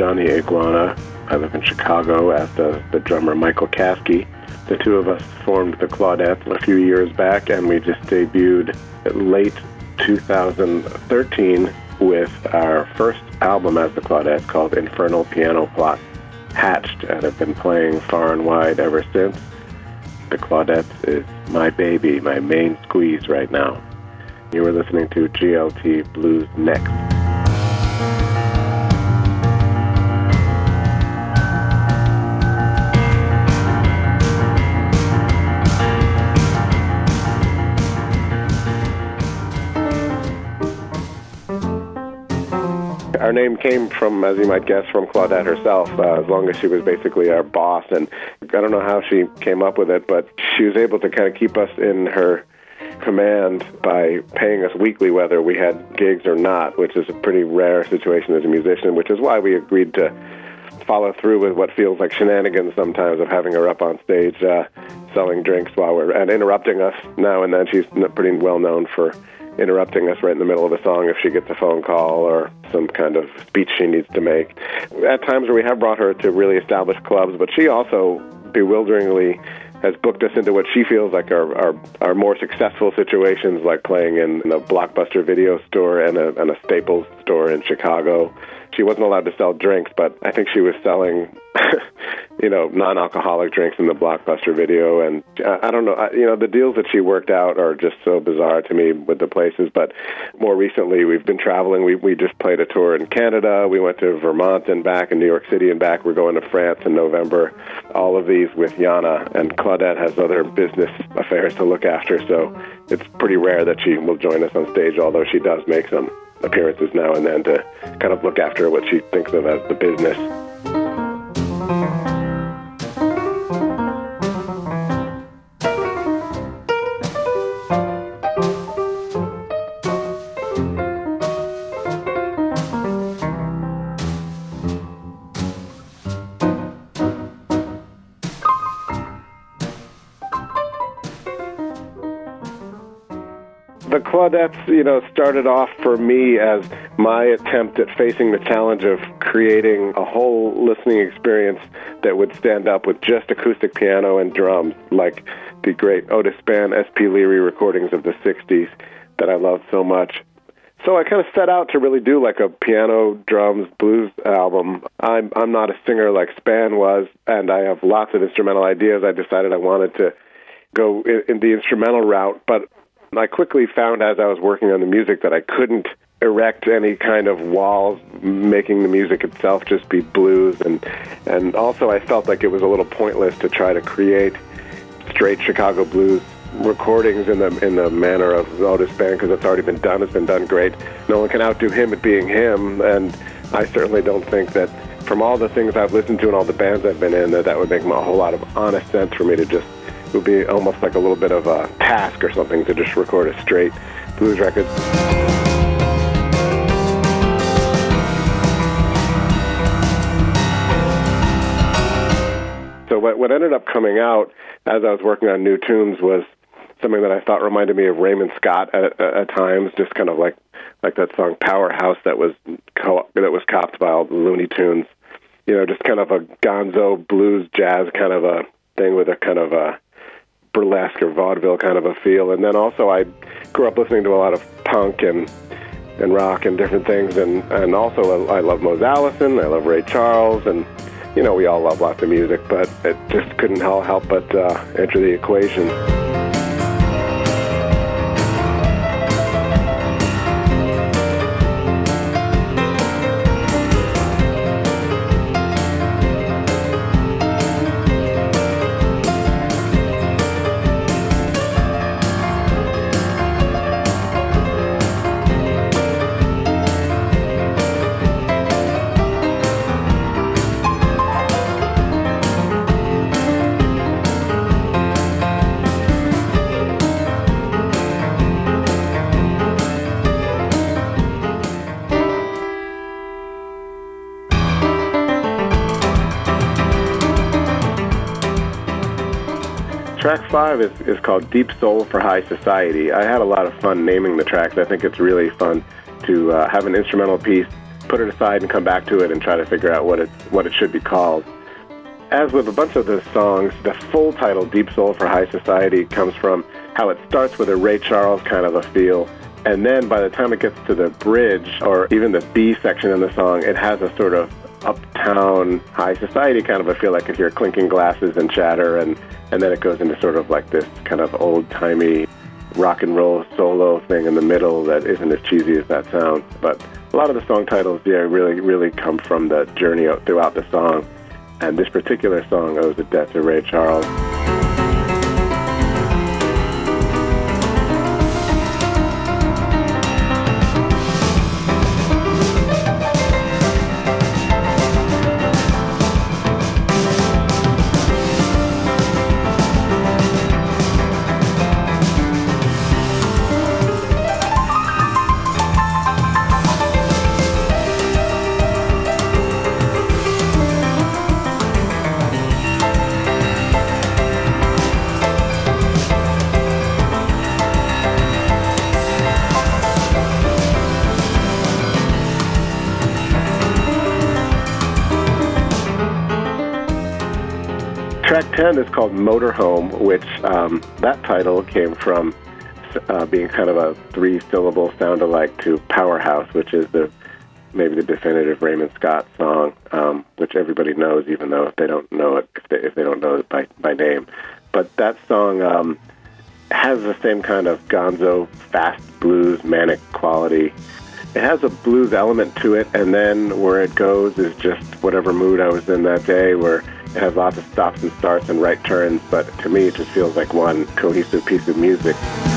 Johnny Iguana. I live in Chicago, as does the drummer Michael Caskey. The two of us formed the Claudettes a few years back, and we just debuted late 2013 with our first album as the Claudettes called Infernal Piano Plot. Hatched and have been playing far and wide ever since. The Claudettes is my baby, my main squeeze right now. You were listening to GLT Blues Next. Our name came from, as you might guess, from Claudette herself, as long as she was basically our boss. And I don't know how she came up with it, but she was able to kind of keep us in her command by paying us weekly whether we had gigs or not, which is a pretty rare situation as a musician, which is why we agreed to follow through with what feels like shenanigans sometimes of having her up on stage selling drinks and interrupting us now and then. She's pretty well known for interrupting us right in the middle of a song if she gets a phone call or some kind of speech she needs to make. At times where we have brought her to really established clubs, but she also bewilderingly has booked us into what she feels like are more successful situations, like playing in a Blockbuster video store and a Staples store in Chicago. She wasn't allowed to sell drinks, but I think she was selling, non-alcoholic drinks in the Blockbuster video. And I don't know, the deals that she worked out are just so bizarre to me with the places. But more recently, we've been traveling. We just played a tour in Canada. We went to Vermont and back, and New York City and back. We're going to France in November. All of these with Yana. And Claudette has other business affairs to look after, so it's pretty rare that she will join us on stage, although she does make some appearances now and then to kind of look after what she thinks of as the business. The Claudettes, started off for me as my attempt at facing the challenge of creating a whole listening experience that would stand up with just acoustic piano and drums, like the great Otis Spann, S.P. Leary recordings of the 60s that I love so much. So I kind of set out to really do like a piano, drums, blues album. I'm not a singer like Spann was, and I have lots of instrumental ideas. I decided I wanted to go in the instrumental route, but I quickly found as I was working on the music that I couldn't erect any kind of walls, making the music itself just be blues. And also I felt like it was a little pointless to try to create straight Chicago blues recordings in the manner of Otis Spann, because it's already been done. It's been done great. No one can outdo him at being him, and I certainly don't think that from all the things I've listened to and all the bands I've been in, that would make a whole lot of honest sense for me to just, it would be almost like a little bit of a task or something to just record a straight blues record. So what ended up coming out as I was working on new tunes was something that I thought reminded me of Raymond Scott at times, just kind of like that song Powerhouse that was copped by all the Looney Tunes. Just kind of a gonzo blues jazz kind of a thing with a kind of a burlesque or vaudeville kind of a feel. And then also I grew up listening to a lot of punk and rock and different things, and also I love Mose Allison, I love Ray Charles, and we all love lots of music, but it just couldn't help but enter the equation. Track 5 is called Deep Soul for High Society. I had a lot of fun naming the tracks. I think it's really fun to have an instrumental piece put it aside and come back to it and try to figure out what it should be called. As with a bunch of the songs, the full title, Deep Soul for High Society, comes from how it starts with a Ray Charles kind of a feel, and then by the time it gets to the bridge, or even the B section in the song, it has a sort of uptown high society kind of a feel. I could hear clinking glasses and chatter, and then it goes into sort of like this kind of old-timey rock and roll solo thing in the middle that isn't as cheesy as that sounds. But a lot of the song titles, really come from the journey throughout the song. And this particular song owes a debt to Ray Charles. Track 10 is called Motorhome, which that title came from being kind of a three-syllable sound-alike to Powerhouse, which is maybe the definitive Raymond Scott song, which everybody knows, even though they don't know it if they don't know it by name. But that song has the same kind of gonzo, fast blues, manic quality. It has a blues element to it, and then where it goes is just whatever mood I was in that day, where it has lots of stops and starts and right turns, but to me it just feels like one cohesive piece of music.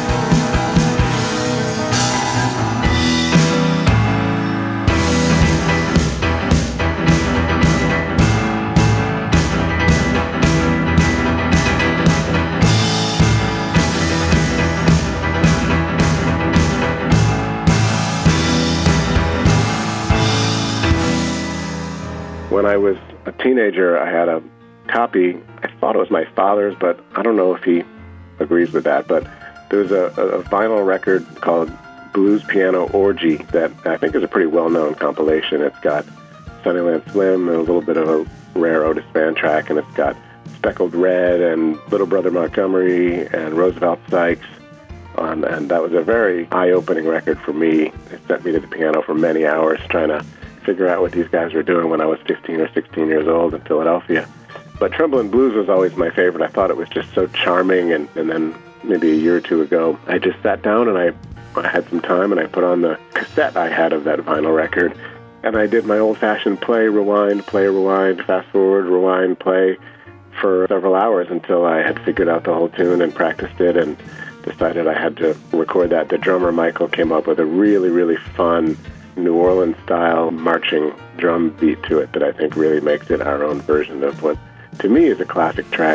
When I was a teenager, I had a copy. I thought it was my father's, but I don't know if he agrees with that. But there's a vinyl record called Blues Piano Orgy that I think is a pretty well-known compilation. It's got Sunnyland Slim and a little bit of a rare Otis Spann track, and it's got Speckled Red and Little Brother Montgomery and Roosevelt Sykes. And that was a very eye-opening record for me. It sent me to the piano for many hours trying to figure out what these guys were doing when I was 15 or 16 years old in Philadelphia. But Tremblin' Blues was always my favorite. I thought it was just so charming, and then maybe a year or two ago, I just sat down and I had some time and I put on the cassette I had of that vinyl record, and I did my old-fashioned play, rewind, fast forward, rewind, play for several hours until I had figured out the whole tune and practiced it and decided I had to record that. The drummer, Michael, came up with a really fun New Orleans-style marching drum beat to it that I think really makes it our own version of what, to me, is a classic track.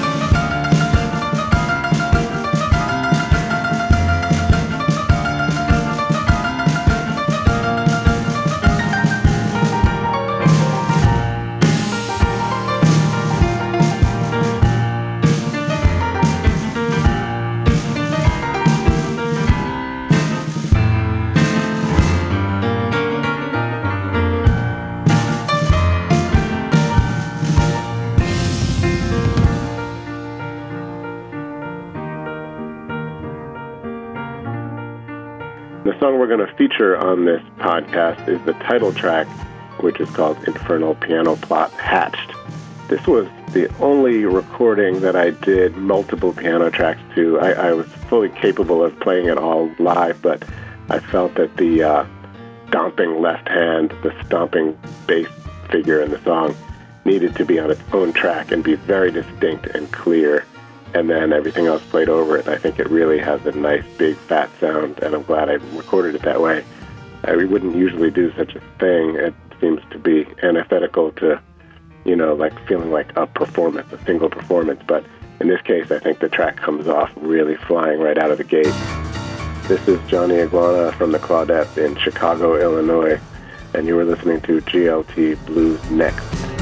The song we're going to feature on this podcast is the title track, which is called Infernal Piano Plot Hatched. This was the only recording that I did multiple piano tracks to. I was fully capable of playing it all live, but I felt that the stomping left hand, the stomping bass figure in the song needed to be on its own track and be very distinct and clear. And then everything else played over it. I think it really has a nice, big, fat sound, and I'm glad I recorded it that way. I wouldn't usually do such a thing. It seems to be antithetical to, like feeling like a performance, a single performance. But in this case, I think the track comes off really flying right out of the gate. This is Johnny Iguana from the Claudette in Chicago, Illinois, and you were listening to GLT Blues Next.